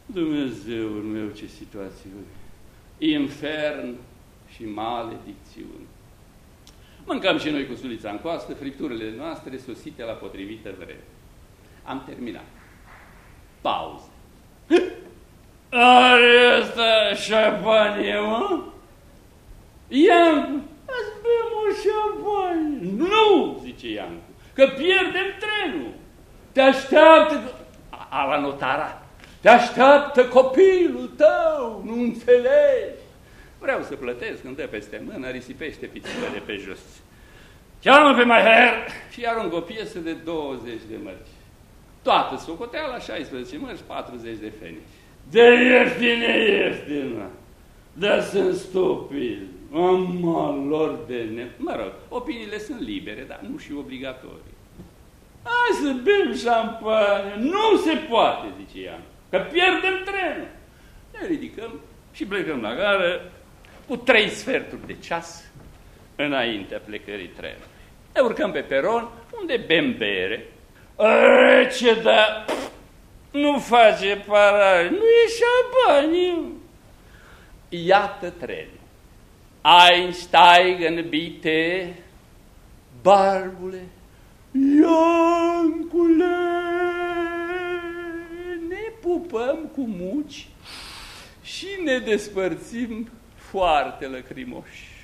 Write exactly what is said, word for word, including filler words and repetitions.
Dumnezeul meu, ce situațiune! Infern și maledicțiuni. Mâncăm și noi cu sulița în coastă, fripturile noastre sosite la potrivită vreme. Am terminat. Pauză. Are ăsta șampanie, mă? Iancu, ați bem o șampanie. Nu, zice Iancu, că pierdem trenul. Te așteaptă, a, la notara, te așteaptă copilul tău, nu înțelegi. Vreau să plătesc, îmi dă peste mână, risipește pițile de pe jos. Cheamă pe Maher și aruncă o piesă de douăzeci de mărci. Toată socoteala, șaisprezece mărci, patruzeci de fenici. De ieftine, ieftină, dar sunt stupid, mama lor de ne... Mă rog, opiniile sunt libere, dar nu și obligatorii. Hai să bem șampanie, nu se poate, zice ea, că pierdem trenul. Ne ridicăm și plecăm la gară cu trei sferturi de ceas înaintea plecării trenului. Ne urcăm pe peron, unde bem bere. Rece, dar nu face parare, nu e șampanie. Iată trenul. Einsteigen bitte, barbule, Iancule. Ne pupăm cu muci și ne despărțim foarte lăcrimoși.